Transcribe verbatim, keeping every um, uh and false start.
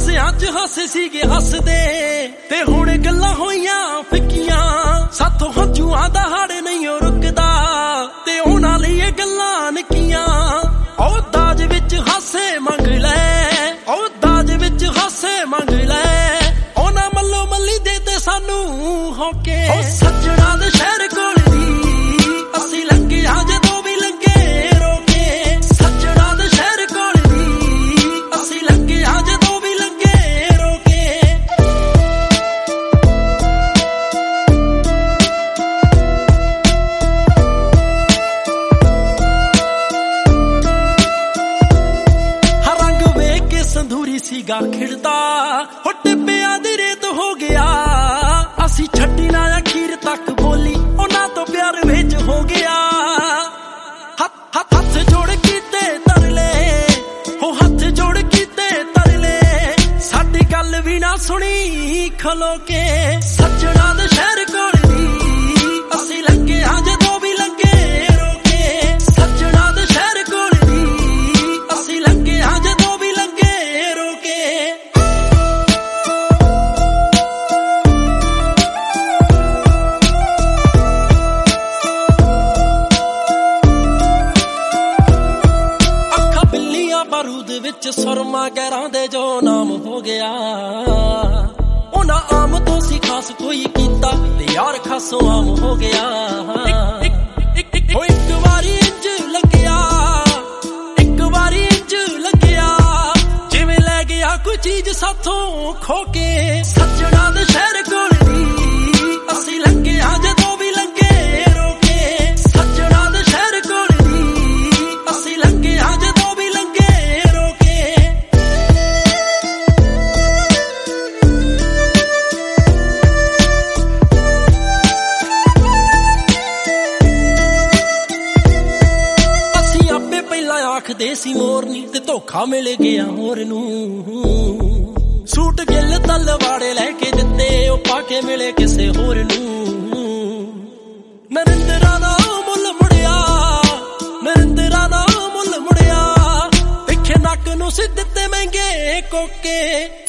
ਹਾਸਿਆਂ ਚ ਹਾਸੇ ਸੀਗੇ ਹੱਸਦੇ ਤੇ ਹੁਣ ਗੱਲਾਂ ਹੋਈਆਂ ਫਿੱਕੀਆਂ ਸਾਥੋਂ ਹੰਝੂਆਂ ਦਾ ਹੜ ਨਹੀਂ ਉਹ ਰੁਕਦਾ ਤੇ ਉਹਨਾਂ ਲਈ ਇਹ ਗੱਲਾਂ ਨਿੱਕੀਆਂ ਉਹ ਦਾਜ ਵਿੱਚ ਹਾਸੇ ਮੰਗ ਲੈ ਉਹ ਦਾਜ ਵਿੱਚ ਹਾਸੇ ਮੰਗ ਲੈ ਉਹਨਾਂ ਮੱਲੋ ਮੱਲੀ ਦੇ ਤੇ ਸਾਨੂੰ ਹੋਕੇ ਉਹ ਸੱਜਣਾ ਦੇ ਸ਼ਹਿਰ ਕੋਲ ਦੀ ਅਸੀਂ ਲੰਘਿਆ ਜਦੋਂ ਵੀ ਲੰਘੇ ਰੋਕੇ ਸੱਜਣਾ ਦੇ ਸ਼ਹਿਰ ਕੋਲ ਦੀ ਅਸੀਂ ਲੰਘਿਆ ਜਦੋਂ ਵੀ ਲੰਘੇ ਰੋਕੇ ਹਰ ਰੰਗ ਵੇਖ ਕੇ ਸੰਧੂਰੀ ਸੀਗਾ ਖਿੜਦਾ ਹੋ ਟਿੱਬਿਆਂ ਦੀ ਰੇਤ ਹੋ ਗਿਆ ਅਸੀਂ ਛੱਡੀ ਨਾ ਅਖੀਰ ਤੱਕ ਬੋਲੀ ਉਹਨਾਂ ਤੋਂ ਪਿਆਰ ਵਿੱਚ ਹੋ ਗਿਆ ਹੱਥ ਹੱਥ ਹੱਥ ਜੋੜ ਕੀਤੇ ਤਰਲੇ ਹੋ ਹੱਥ ਜੋੜ ਕੀਤੇ ਤਰਲੇ ਸਾਡੀ ਗੱਲ ਵੀ ਨਾ ਸੁਣੀ ਖਲੋ ਕੇ ਸੱਜਣਾ ਦੇ ਸ਼ਹਿਰ ਕੋਲ ਦੀ ਅਸੀਂ ਲੰਘਿਆ ਜਦੋਂ ਵੀ ਲੰਘੇ ਰੋਕੇ ਸੱਜਣਾ ਦੇ ਸ਼ਹਿਰ ਕੋਲ ਦੀ ਅਸੀਂ ਲੰਘਿਆ ਜਦੋਂ ਵੀ ਲੰਘੇ ਰੋਕੇ ਬਾਰੂਦ ਵਿੱਚ ਸੁਰਮਾ ਗਹਿਰਾਂ ਦੇ ਜੋ ਨਾਮ ਹੋ ਗਿਆ ਉਹਨਾਂ ਆਮ ਤੋਂ ਸੀ ਖਾਸ ਕੋਈ ਕੀਤਾ ਤੇ ਯਾਰ ਖਾਸੋਂ ਆਮ ਹੋ ਗਿਆ ਉਹ ਇੱਕ ਵਾਰੀ ਇੰਜ ਲੱਗਿਆ ਇੱਕ ਵਾਰੀ ਇੰਜ ਲੱਗਿਆ ਜਿਵੇਂ ਲੈ ਗਿਆ ਕੋਈ ਚੀਜ਼ ਸਾਥੋਂ ਖੋ ਕੇ ਸੱਜਣਾ ਦੇ ਸ਼ਹਿਰ ਕੋਲ ਦੀ ਅਸੀਂ ਲੰਘਿਆ ਜਦੋਂ ਵੀ ਲੰਘੇ ਰੋਕੇ ਸੱਜਣਾ ਦੇ ਸ਼ਹਿਰ ਕੋਲ ਦੀ ਅਸੀਂ ਲੰਘਿਆ ਜਦੋਂ ਵੀ ਲੰਘੇ ਆਖਦੇ ਸੀ ਮੋਰਨੀ ਤੇ ਧੋਖਾ ਮਿਲ ਗਿਆ ਹੋਰ ਨੂੰ ਸੂਟ ਗਿੱਲ ਤਲਵਾੜੇ ਲੈ ਕੇ ਦਿੱਤੇ ਉਹ ਪਾ ਕੇ ਮਿਲੇ ਕਿਸੇ ਹੋਰ ਨੂੰ ਨਰਿੰਦਰਾ ਦਾ ਮੁੱਲ ਮੁੜਿਆ ਨਰਿੰਦਰਾ ਦਾ ਮੁੱਲ ਮੁੜਿਆ ਪਿੱਛੇ ਨੱਕ ਨੂੰ ਸੀ ਦਿੱਤੇ ਮਹਿੰਗੇ ਕੋਕੇ